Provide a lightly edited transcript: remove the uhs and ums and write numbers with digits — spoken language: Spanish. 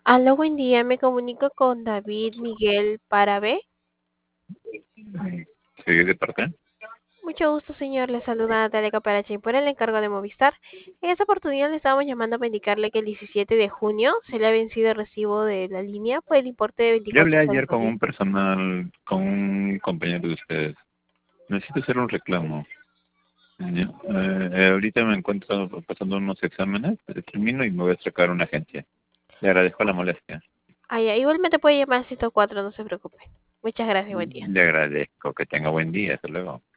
Aló, buen día. Me comunico con David Miguel Parabe. Sí, de parte. Mucho gusto, señor. Le saluda Natalia Caparache por el encargo de Movistar. En esta oportunidad le estábamos llamando para indicarle que el 17 de junio se le ha vencido el recibo de la línea por el importe de Yo hablé 24 ayer soles con con 10. un con un compañero de ustedes. Necesito hacer un reclamo. Ya. Ahorita me encuentro pasando unos exámenes, termino y me voy a sacar una agencia. Le agradezco la molestia. Ah, ya. Igualmente puede llamar al 104, no se preocupe. Muchas gracias, buen día. Le agradezco que tenga buen día. Hasta luego.